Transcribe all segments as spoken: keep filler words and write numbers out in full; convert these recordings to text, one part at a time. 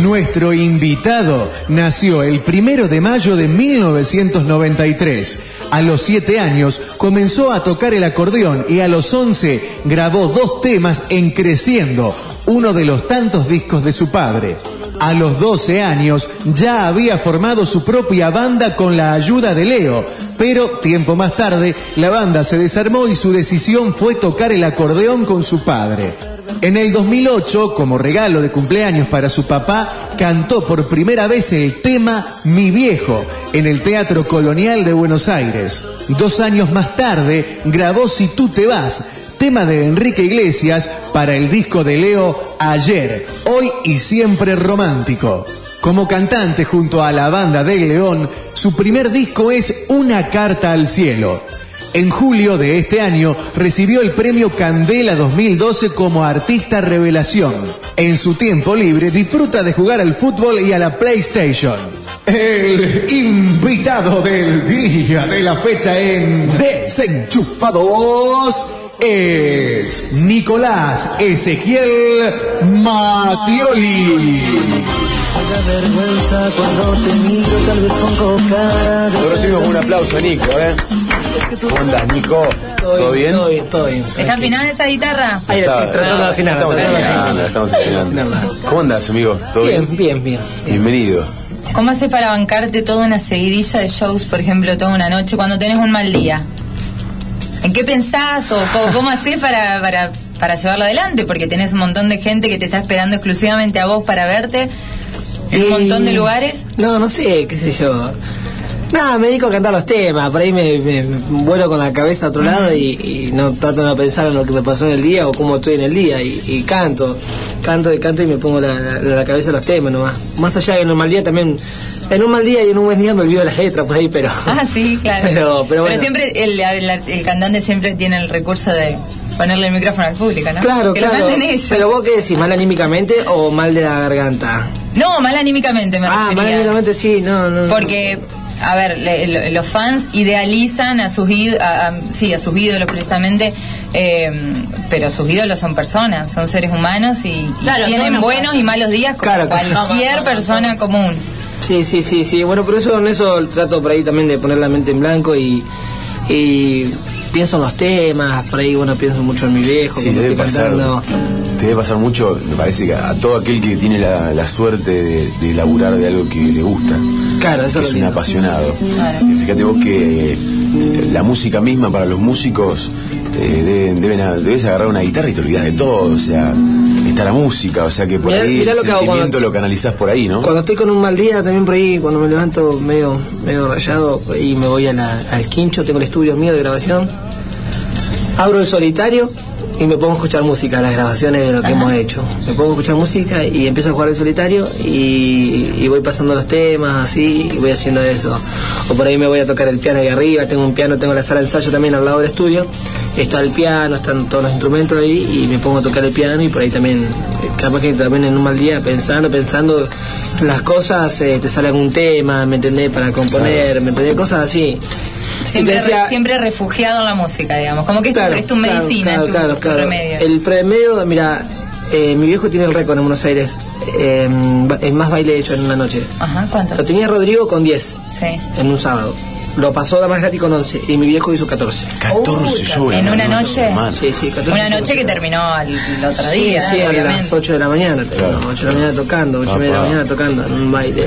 Nuestro invitado nació el primero de mayo de mil novecientos noventa y tres. A los siete años comenzó a tocar el acordeón y a los once grabó dos temas en Creciendo, uno de los tantos discos de su padre. A los doce años ya había formado su propia banda con la ayuda de Leo, pero tiempo más tarde la banda se desarmó y su decisión fue tocar el acordeón con su padre. En el dos mil ocho, como regalo de cumpleaños para su papá, cantó por primera vez el tema Mi Viejo en el Teatro Colonial de Buenos Aires. Dos años más tarde grabó Si Tú Te Vas, tema de Enrique Iglesias para el disco de Leo Ayer, Hoy y Siempre Romántico. Como cantante junto a la banda del León, su primer disco es Una Carta al Cielo. En julio de este año recibió el premio Candela dos mil doce como Artista Revelación. En su tiempo libre disfruta de jugar al fútbol y a la PlayStation. El invitado del día de la fecha en Desenchufados es Nicolás Ezequiel Mattioli. Lo recibimos con un aplauso, Nico, ¿eh? ¿Cómo andás, Nico? ¿Todo bien? Todo bien, todo bien. ¿Está afinada esa guitarra? Ahí está, tratando de afinar. Estamos afinando, estamos afinando. ¿Cómo andás, amigo? ¿Todo bien? Bien, bien, bien. Bienvenido. ¿Cómo haces para bancarte toda una seguidilla de shows, por ejemplo, toda una noche, cuando tenés un mal día? ¿En qué pensás o cómo, cómo haces para, para, para llevarlo adelante? Porque tenés un montón de gente que te está esperando exclusivamente a vos para verte en un montón de lugares. No, no sé, qué sé yo. Nada, me dedico a cantar los temas, por ahí me, me, me vuelo con la cabeza a otro lado y, y no trato de no pensar en lo que me pasó en el día o cómo estoy en el día y, y canto, canto y canto y me pongo la, la, la cabeza a los temas nomás. Más allá de en un mal día también, en un mal día y en un buen día me olvido de las letras por ahí, pero... Ah, sí, claro. Pero, pero, bueno. Pero siempre el, el, el cantante siempre tiene el recurso de ponerle el micrófono al público, ¿no? Claro, que claro. lo canten ellos. Pero vos qué decís, ¿mal anímicamente o mal de la garganta? No, mal anímicamente me Ah, refería. mal anímicamente sí, no, no. Porque... A ver, le, le, los fans idealizan a sus ídolos, sí, a sus ídolos precisamente, eh, pero sus ídolos son personas, son seres humanos y, claro, y tienen buenos pasa. y malos días como claro, cualquier vamos, vamos, persona vamos. común. Sí, sí, sí, sí. Bueno, pero eso, en eso trato por ahí también de poner la mente en blanco y, y pienso en los temas, por ahí, bueno, pienso mucho en mi viejo. Sí, debe pasar, te debe pasar mucho, me parece que a todo aquel que tiene la, la suerte de, de laburar de algo que le gusta. Claro, eso es es un lo apasionado. Claro. Y fíjate vos que la música misma para los músicos eh, deben, deben a, debes agarrar una guitarra y te olvidás de todo, o sea, está la música, o sea que por Mirá- ahí mirá el lo que hago sentimiento cuando- lo canalizás por ahí, ¿no? Cuando estoy con un mal día, también por ahí, cuando me levanto medio medio rayado, por ahí me voy a la- al quincho, tengo el estudio mío de grabación, abro el solitario y me pongo a escuchar música, las grabaciones de lo que Ajá. hemos hecho. Me pongo a escuchar música y empiezo a jugar el solitario y, y voy pasando los temas así y voy haciendo eso. O por ahí me voy a tocar el piano ahí arriba, tengo un piano, tengo la sala de ensayo también al lado del estudio, está el piano, están todos los instrumentos ahí y me pongo a tocar el piano y por ahí también, capaz que también en un mal día pensando, pensando las cosas, eh, te sale algún tema, ¿me entendés? Para componer, ¿me entendés? Cosas así. Siempre, Y te decía- re- siempre refugiado en la música, digamos, como que es, Claro, tu, es tu claro, medicina, claro, es tu, claro, tu claro. remedio. El remedio, mira, eh, mi viejo tiene el récord en Buenos Aires, eh, en más baile hecho en una noche. Ajá, ¿cuánto? Lo tenía Rodrigo con diez Sí. en un sábado. Lo pasó Damas Gratis con once y mi viejo hizo catorce. catorce Uy, yo en una noche. hermano. Sí, sí, catorce. Una noche que terminó el, el otro Sí, día, sí, a las obviamente. ocho de la mañana, Claro. ocho de la mañana tocando, ocho y Papá. media de la mañana tocando en un baile.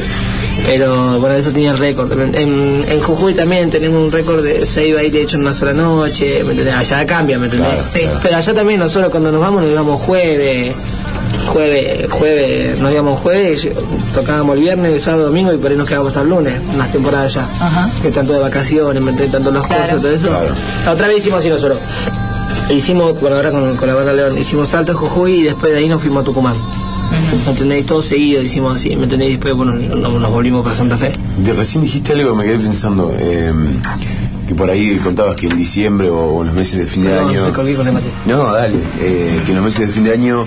Pero bueno, eso tenía el récord. En, en Jujuy también tenemos un récord de seis bailes hechos en una sola noche, ¿me entendés? Allá cambia, ¿me entendés? Claro, Sí. claro. Pero allá también nosotros cuando nos vamos, nos íbamos jueves, jueves, jueves, nos íbamos jueves, tocábamos el viernes, el sábado, domingo y por ahí nos quedábamos hasta el lunes, unas temporadas allá. Ajá. Que tanto de vacaciones, ¿me entendés? Tanto los Claro. cursos, todo eso. Claro. La otra vez hicimos así nosotros. Hicimos, bueno, ahora con, con la banda León, hicimos Salto, Jujuy y después de ahí nos fuimos a Tucumán. ¿Me entendéis? Todo seguido hicimos así, ¿me entendéis? Después, bueno, nos, nos volvimos para Santa Fe. De recién dijiste algo, me quedé pensando, eh, que por ahí contabas que en diciembre o en los meses de fin de No, año... me colgué con el mate. No, dale, eh, que en los meses de fin de año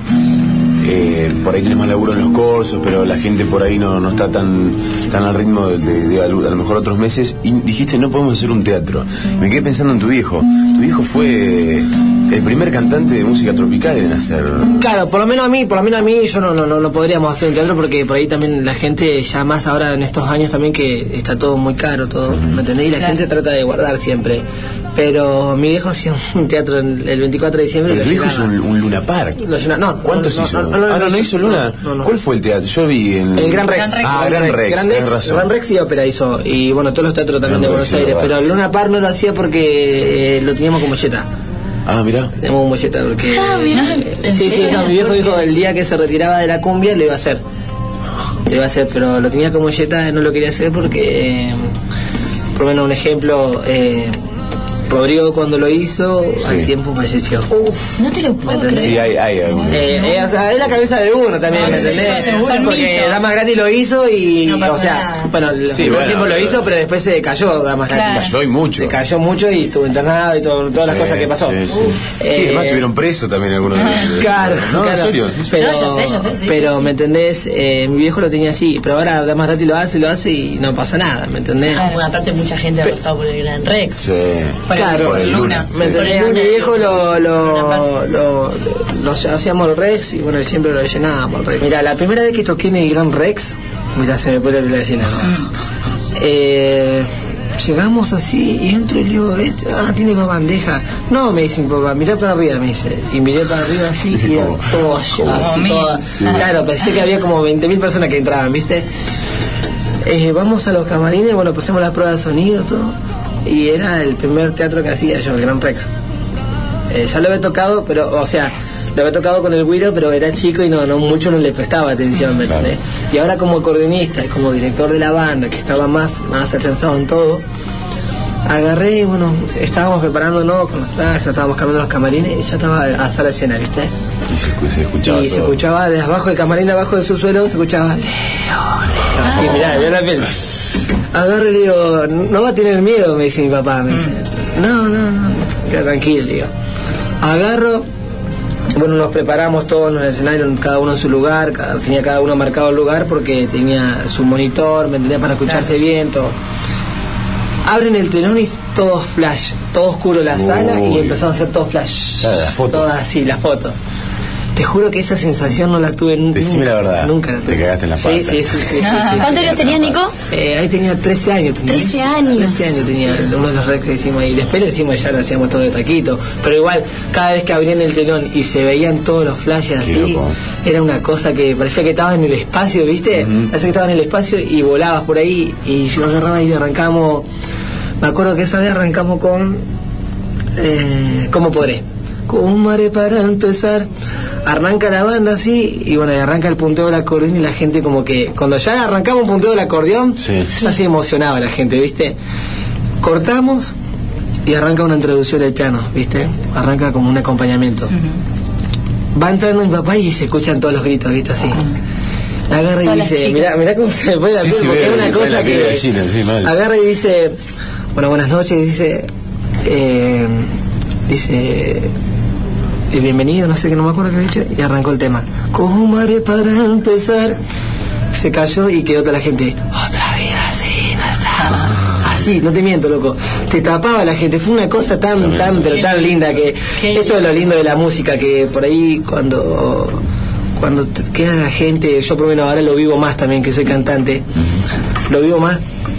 eh, por ahí tenés más laburo en los cosos, pero la gente por ahí no, no está tan tan al ritmo de, de, de a lo mejor otros meses, y dijiste no podemos hacer un teatro. Me quedé pensando en tu viejo. Tu viejo fue el primer cantante de música tropical en hacer. Claro, por lo menos a mí, por lo menos a mí, yo no, no, no, no podríamos hacer un teatro porque por ahí también la gente, ya más ahora en estos años también que está todo muy caro, todo, uh-huh. ¿me entendés? Y la claro. gente trata de guardar siempre. Pero mi viejo hacía un teatro el veinticuatro de diciembre. El viejo hizo un, un Luna Park. Llenaba, no, ¿cuántos no, hizo? No, no, no, ah, no, no hizo Luna. No, no, ¿Cuál fue el teatro? Yo vi en... El Gran Rex. Gran Rex. Ah, Gran Rex. Gran Rex, razón. Gran Rex y ópera hizo. Y bueno, todos los teatros también Gran de Buenos Rex, Aires. Pero el Luna Park no lo hacía porque eh, lo teníamos como molleta. Ah, mirá. Teníamos como molleta porque... Ah, mirá. Eh, sí, sí, no, mi viejo dijo el día que se retiraba de la cumbia lo iba a hacer. Lo iba a hacer, pero lo tenía como molleta, no lo quería hacer porque... Eh, por lo menos un ejemplo... Eh, Rodrigo cuando lo hizo, sí. al tiempo falleció. Uf, no te lo puedo creer. Sí, hay, hay algún... Eh, eh, o sea, es la cabeza de uno también, no, ¿me entendés? Son, son porque mitos. Damas Gratis lo hizo y, no o sea, nada. bueno, el sí, primer bueno, tiempo lo hizo, pero después se cayó Damas Gratis. Claro. Cayó y mucho. Se cayó mucho y estuvo internado y todo, todas las sí, cosas que pasó. Sí, sí. Eh, sí, además estuvieron presos también algunos. De... Claro, no, claro. en serio. Pero, no, yo sé, yo sé, sí, pero sí, ¿me sí. entendés? Eh, mi viejo lo tenía así, pero ahora Damas Gratis lo hace, lo hace y no pasa nada, ¿me entendés? Claro. Bueno, aparte mucha gente ha pasado por el Gran Rex. Sí. Por claro, por el Luna. ¿Me Sí. entendés? Mi viejo lo, lo, lo, lo, lo hacíamos el Rex y bueno, siempre lo llenábamos el Rex. Mira, la primera vez que toqué en el Gran Rex, mira, se me pone la vecina. Eh, llegamos así y entro y le digo, ah, tiene dos bandejas. No, me dice mi papá, mirá para arriba, me dice. Y miré para arriba así y era todo así, toda. Sí. Claro, pensé que había como veinte mil personas que entraban, ¿viste? Eh, vamos a los camarines, bueno, pasamos las pruebas de sonido, todo. Y era el primer teatro que hacía yo, el Gran Rex. Eh, ya lo había tocado, pero, o sea, lo había tocado con el güiro, pero era chico y no, no mucho no le prestaba atención, ¿me entendés? Y ahora como acordeonista y como director de la banda, que estaba más, más afianzado en todo, agarré y bueno, estábamos preparándonos con los trajes, estábamos cambiando los camarines y ya estaba a sala llena, ¿viste? Y se, se escuchaba Y todo. se escuchaba desde abajo del camarín, de abajo del subsuelo, se escuchaba Leo, Leo, así, mirá, mirá la piel. Agarro y le digo, no va a tener miedo, me dice mi papá, me dice, no, no, no, queda tranquilo, digo. Agarro, bueno, nos preparamos todos en el escenario, cada uno en su lugar, cada, tenía cada uno marcado el lugar porque tenía su monitor, me entendía, para escucharse bien, todo. Abren el telón y todo flash, todo oscuro la Uy. sala y empezamos a hacer todo flash. Claro, las fotos. Todas así, las fotos. Te juro que esa sensación no la tuve nunca. Decime la verdad. Nunca la tuve. Te cagaste en la pata. Sí, sí, sí. sí, sí, sí, sí ¿Cuántos años tenías, Nico? Eh, ahí tenía trece años. Tenía trece años. trece años tenía uno de los rex que hicimos ahí. Después le hicimos, ya lo hacíamos todo de taquito. Pero igual, cada vez que abrían el telón y se veían todos los flashes así, era una cosa que parecía que estaba en el espacio, ¿viste? Uh-huh. Parecía que estaba en el espacio y volabas por ahí. Y yo agarraba y arrancamos. Me acuerdo que esa vez arrancamos con. Eh, ¿Cómo podré? ¿Cómo haré para empezar? Arranca la banda así y bueno, y arranca el punteo del acordeón y la gente como que cuando ya arrancamos un punteo del acordeón sí. ya se emocionaba la gente, ¿viste? Cortamos y arranca una introducción del piano, ¿viste? Arranca como un acompañamiento. Uh-huh. Va entrando mi papá y se escuchan todos los gritos, ¿viste? Así. Agarra y Todas dice, mirá, mirá cómo se me pone la piel, sí, porque sí, es una cosa que gallina, sí, agarra y dice, bueno, buenas noches, dice eh, dice bienvenido, no sé qué, no me acuerdo qué dicho, y arrancó el tema. ¿Cómo haré para empezar? Se cayó y quedó toda la gente, otra vida así, no está. Así, no te miento, loco. Te tapaba la gente, fue una cosa tan, tan, pero tan linda que esto es lo lindo de la música, que por ahí cuando cuando queda la gente, yo por lo menos ahora lo vivo más también, que soy cantante, lo vivo más.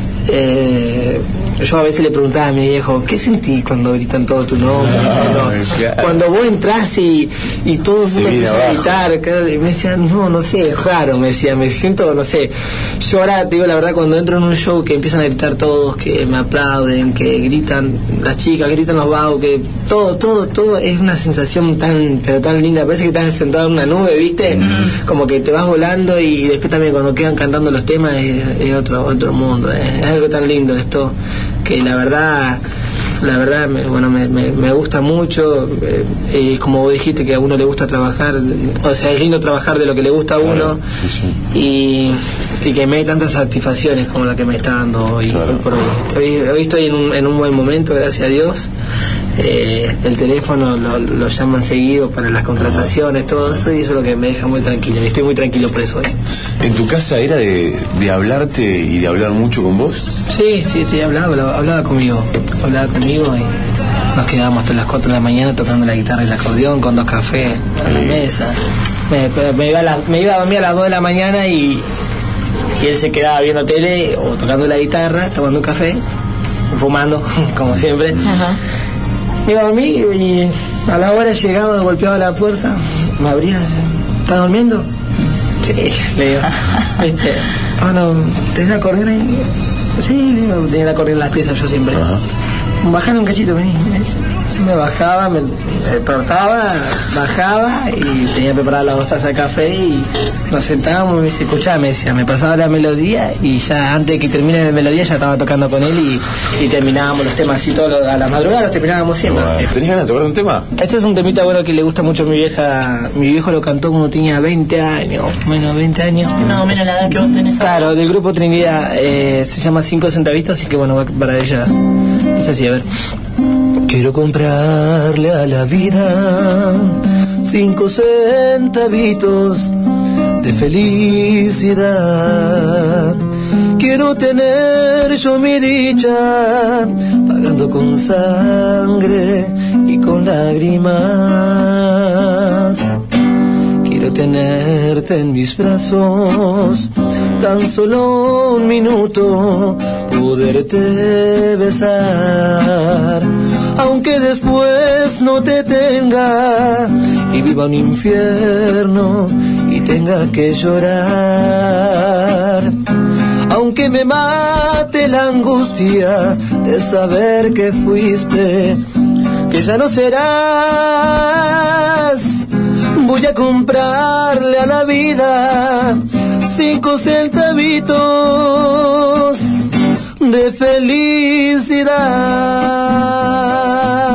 Eh, yo a veces le preguntaba a mi viejo, ¿qué sentís cuando gritan todo tu nombre? Cuando, cuando vos entrás y, y todo el mundo empieza a gritar, claro, y me decían, no, no sé, es raro, me decía, me siento, no sé. Yo ahora te digo la verdad, cuando entro en un show que empiezan a gritar todos, que me aplauden, que gritan las chicas, gritan los vagos, que todo, todo, todo es una sensación tan, pero tan linda, parece que estás sentado en una nube, ¿viste? Mm. Como que te vas volando y después también cuando quedan cantando los temas es, es otro, otro mundo, es, es algo tan lindo esto, que la verdad la verdad me, bueno me, me, me gusta mucho, eh, es como vos dijiste que a uno le gusta trabajar, o sea, es lindo trabajar de lo que le gusta a uno. Claro, sí, sí. Y, y que me dé tantas satisfacciones como la que me está dando hoy, claro. hoy por hoy. Hoy, hoy estoy en un, en un buen momento, gracias a Dios. Eh, el teléfono lo, lo llaman seguido para las contrataciones, todo eso, y eso es lo que me deja muy tranquilo, y estoy muy tranquilo por eso. ¿eh? ¿En tu casa era de, de hablarte y de hablar mucho con vos? Sí, sí, sí, hablaba, hablaba, hablaba conmigo, hablaba conmigo nos quedábamos hasta las cuatro de la mañana tocando la guitarra y el acordeón con dos cafés en la mesa. Me, me, iba a la, me iba a dormir a las dos de la mañana y, y él se quedaba viendo tele o tocando la guitarra, tomando un café, fumando, como siempre. Ajá. Me iba a dormir y a la hora llegaba, golpeaba la puerta, me abría, ¿estás durmiendo? Sí, le digo, ¿viste? Ah, no, ¿tenés la acordeón ahí? Sí, le digo, tenía la acordeón en las piezas yo siempre. Ajá. Bajame un cachito, vení. Me bajaba, me despertaba, bajaba y tenía preparada las dos tazas de café y nos sentábamos y me dice, escuchá, me decía, me pasaba la melodía y ya antes de que termine la melodía ya estaba tocando con él y, y terminábamos los temas así todos a la madrugada, los terminábamos siempre. Bueno, ¿tenés ganas de tocar un tema? Este es un temita bueno que le gusta mucho a mi vieja. Mi viejo lo cantó cuando tenía veinte años, menos veinte años. No, menos la edad que vos tenés. Claro, del grupo Trinidad, eh, se llama Cinco Centavitos, así que bueno, va para ella. Es así, a ver. Quiero comprarle a la vida cinco centavitos de felicidad. Quiero tener yo mi dicha pagando con sangre y con lágrimas. Quiero tenerte en mis brazos tan solo un minuto, poderte besar, aunque después no te tenga y viva un infierno y tenga que llorar, aunque me mate la angustia de saber que fuiste, que ya no serás. Voy a comprarle a la vida cinco centavitos de felicidad.